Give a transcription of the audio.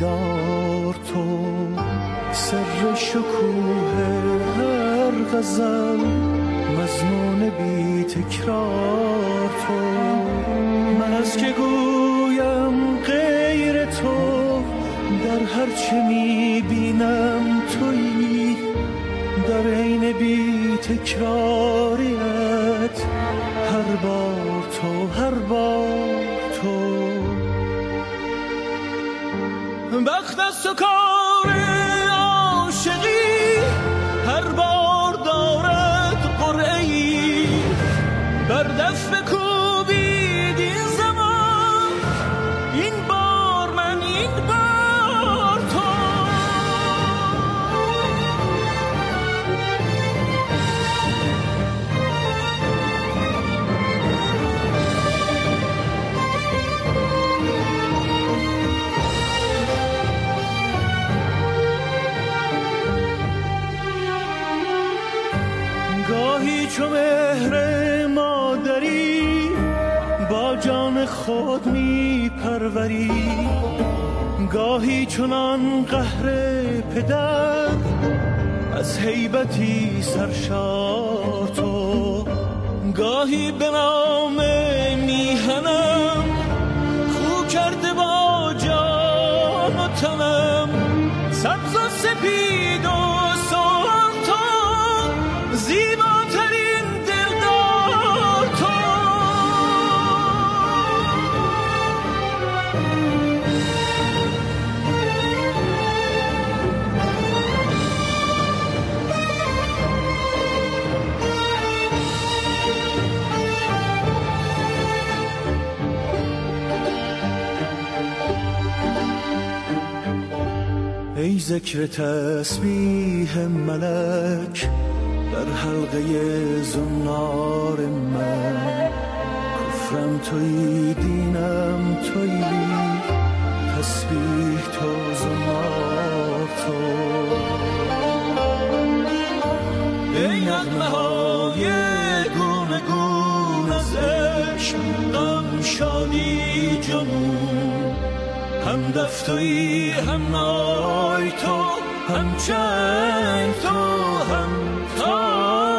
بیدار تو، سر شکوه هر غزل، مضمون بی تکرار تو. من از که گویم غیر تو، در هر چه میبینم تویی، در عین بی تکراریت هر بار تو، هر بار تو. بخت از تو کار عاشقی، هر بار دارد قرعه‌ای، بر دست بکوبید این زمان، این بار من، این بار تو. گاهی چو مهر مادری با جان خود می پروری، گاهی چنان قهر پدر از هیبتی سرشار تو. گاهی به نام میهنم خو کرده با جان و تنم، سبز و سپید و سرخ تو، زیباترین دلدار تو. ای ذکر تسبیح ملک در حلقه زنار من، کفرم تویی، دینم تویی، تسبیح تو، زنار تو. ای نغمه های گونه گون از عشق، غم، شادی، جنون، هم دف تویی، هم نای تو، هم چنگ تو، هم تار